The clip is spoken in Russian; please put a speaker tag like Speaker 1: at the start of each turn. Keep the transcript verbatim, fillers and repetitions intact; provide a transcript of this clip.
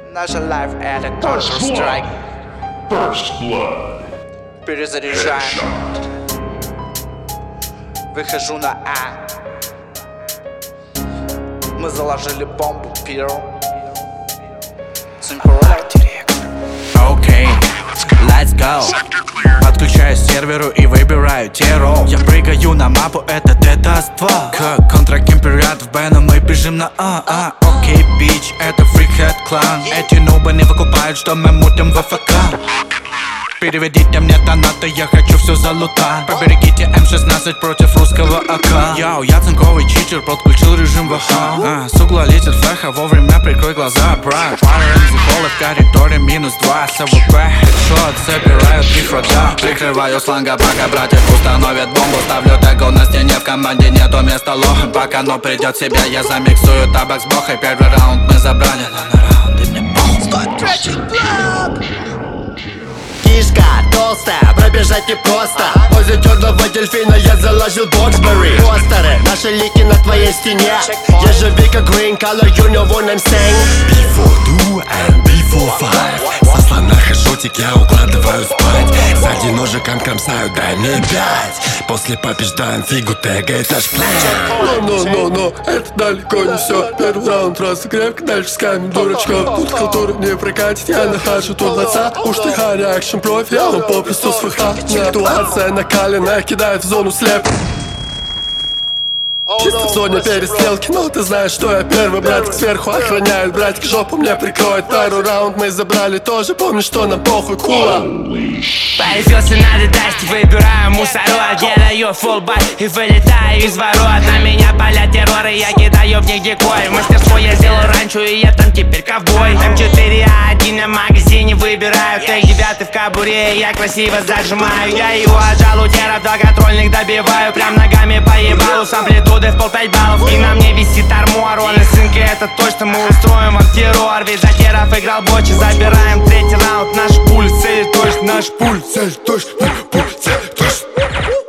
Speaker 1: Наша life это Counter-Strike.
Speaker 2: First blood.
Speaker 1: Перезаряжаем. Выхожу на А. Мы заложили бомбу первым.
Speaker 3: Окей, let's go. Подключаюсь к серверу и выбираю террор. Я прыгаю на мапу, это Т-Даст два. Как контракемперят в Б, но мы бежим на А, а. Окей, бич, это фрикхед клан. Эти нубы не выкупают, что мы мутим в АФК. Переведите мне донаты, я хочу все залутать. Поберегите эм шестнадцать против русского АК. Йоу, я цинковый читер, подключил режим ВХ. а, С угла летит флеха, вовремя прикрой глаза, брат. Пара энзифолы в коридоре, минус два. СВП, хедшот, собираю три фрага. Прикрываю сланга, пока братья установят бомбу. Ставлю тегл на стене, в команде нету места лоха. Пока но придет в себя, я замиксую табак с бохой. Первый раунд мы забрали, но на раунды мне похуй.
Speaker 4: Кишка толстая, пробежать непросто. Возле черного дельфина я заложил Боксбери. Постеры, наши лики на твоей стене. Ежевика, green color, you know what I'm saying.
Speaker 5: Before two and before five. Со слона хешотик я укладываю спать. Сзади ножиком кромсаю, дай мне пять. После побеждаем фигу, тегает наш план.
Speaker 6: Но-но-но, это далеко не все. Первый раунд просто крепко, дальше с камень дурачков. Тут халтура не прокатит, я нахожу тут отца. Уж ты хари, акшн профи, а он попросту с ФХ. Ситуация накаленная, кидает в зону слеп. Чисто в зоне перестрелки, но ты знаешь, что я первый. Братик сверху охраняет, братик жопу мне прикроет. Второй раунд мы забрали тоже, помнишь, что нам похуй, кула.
Speaker 7: Появился надо дасти, выбираю мусорок. Я даю фулбай и вылетаю из ворот. На меня палят терроры, я кидаю в них дикой. В мастерство я сделал ранчо, и я там теперь ковбой. эм четыре а один на магазине выбираю. Тег девятый в кобуре, я красиво зажимаю. Я его отжал у теров, до контрольных добиваю. Прям ногами поебалу с амплитудой в пол пять баллов. И на мне висит армор, он и сынка, это точно мы устроим вам террор. Ведь за теров играл бочи, забираем третий раунд. Наш пульс, цель точно, наш пульс, цель точно, пульс, цель точно.